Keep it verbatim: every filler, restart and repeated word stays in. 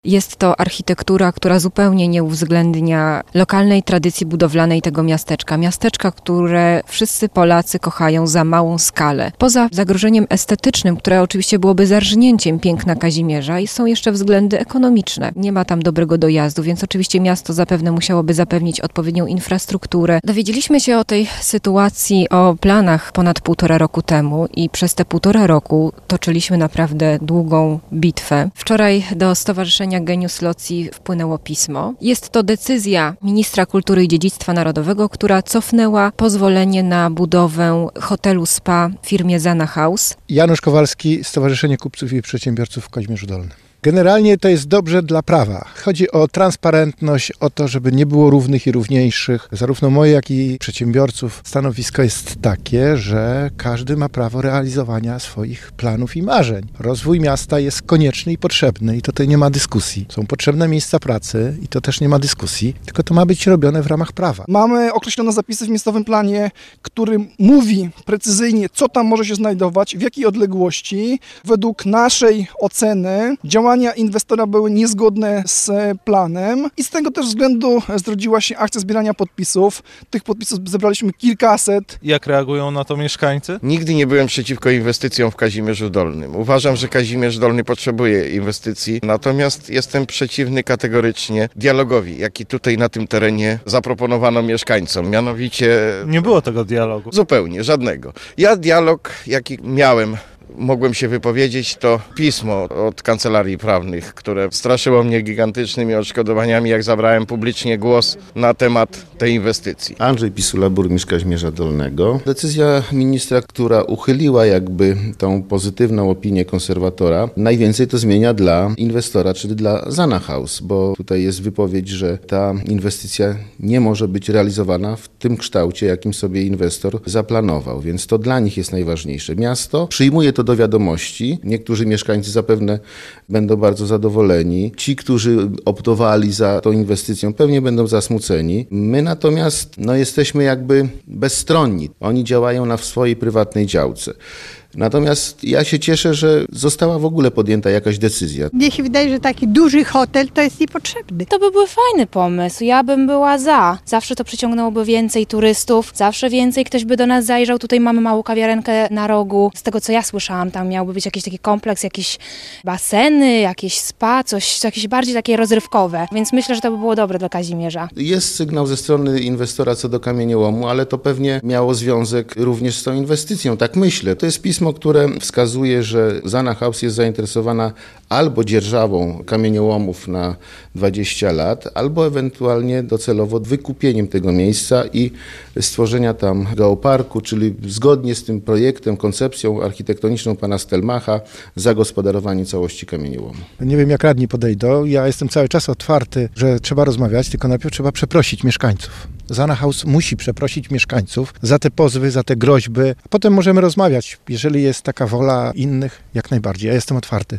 Jest to architektura, która zupełnie nie uwzględnia lokalnej tradycji budowlanej tego miasteczka. Miasteczka, które wszyscy Polacy kochają za małą skalę. Poza zagrożeniem estetycznym, które oczywiście byłoby zarżnięciem piękna Kazimierza, i są jeszcze względy ekonomiczne. Nie ma tam dobrego dojazdu, więc oczywiście miasto zapewne musiałoby zapewnić odpowiednią infrastrukturę. Dowiedzieliśmy się o tej sytuacji, o planach ponad półtora roku temu i przez te półtora roku toczyliśmy naprawdę długą bitwę. Wczoraj do Stowarzyszenia Genius Loci wpłynęło pismo. Jest to decyzja ministra kultury i dziedzictwa narodowego, która cofnęła pozwolenie na budowę hotelu spa firmie Zana House. Janusz Kowalski, Stowarzyszenie Kupców i Przedsiębiorców w Kazimierzu Dolnym. Generalnie to jest dobrze dla prawa. Chodzi o transparentność, o to, żeby nie było równych i równiejszych. Zarówno moje, jak i przedsiębiorców stanowisko jest takie, że każdy ma prawo realizowania swoich planów i marzeń. Rozwój miasta jest konieczny i potrzebny i tutaj nie ma dyskusji. Są potrzebne miejsca pracy i to też nie ma dyskusji, tylko to ma być robione w ramach prawa. Mamy określone zapisy w miejscowym planie, który mówi precyzyjnie, co tam może się znajdować, w jakiej odległości. Według naszej oceny działania inwestora były niezgodne z planem i z tego też względu zrodziła się akcja zbierania podpisów. Tych podpisów zebraliśmy kilkaset. Jak reagują na to mieszkańcy? Nigdy nie byłem przeciwko inwestycjom w Kazimierzu Dolnym. Uważam, że Kazimierz Dolny potrzebuje inwestycji, natomiast jestem przeciwny kategorycznie dialogowi, jaki tutaj na tym terenie zaproponowano mieszkańcom. Mianowicie... Nie było tego dialogu. Zupełnie, żadnego. Ja dialog, jaki miałem, mogłem się wypowiedzieć, to pismo od kancelarii prawnych, które straszyło mnie gigantycznymi odszkodowaniami, jak zabrałem publicznie głos na temat tej inwestycji. Andrzej Pisula, burmistrz Kazimierza Dolnego. Decyzja ministra, która uchyliła jakby tą pozytywną opinię konserwatora, najwięcej to zmienia dla inwestora, czyli dla Zana House, bo tutaj jest wypowiedź, że ta inwestycja nie może być realizowana w tym kształcie, jakim sobie inwestor zaplanował, więc to dla nich jest najważniejsze. Miasto przyjmuje to do wiadomości. Niektórzy mieszkańcy zapewne będą bardzo zadowoleni. Ci, którzy optowali za tą inwestycją, pewnie będą zasmuceni. My natomiast no, jesteśmy jakby bezstronni. Oni działają na swojej prywatnej działce. Natomiast ja się cieszę, że została w ogóle podjęta jakaś decyzja. Mnie się wydaje, że taki duży hotel to jest niepotrzebny. To by był fajny pomysł, ja bym była za. Zawsze to przyciągnęłoby więcej turystów, zawsze więcej ktoś by do nas zajrzał. Tutaj mamy małą kawiarenkę na rogu. Z tego co ja słyszałam, tam miałby być jakiś taki kompleks, jakieś baseny, jakieś spa, coś jakieś bardziej takie rozrywkowe. Więc myślę, że to by było dobre dla Kazimierza. Jest sygnał ze strony inwestora co do kamieniołomu, ale to pewnie miało związek również z tą inwestycją, tak myślę. To jest pismo, które wskazuje, że Zana House jest zainteresowana albo dzierżawą kamieniołomów na dwadzieścia lat, albo ewentualnie docelowo wykupieniem tego miejsca i stworzenia tam geoparku, czyli zgodnie z tym projektem, koncepcją architektoniczną pana Stelmacha, zagospodarowanie całości kamieniołomu. Nie wiem, jak radni podejdą. Ja jestem cały czas otwarty, że trzeba rozmawiać, tylko najpierw trzeba przeprosić mieszkańców. Zana House musi przeprosić mieszkańców za te pozwy, za te groźby, a potem możemy rozmawiać. Jeżeli jest taka wola innych, jak najbardziej. Ja jestem otwarty.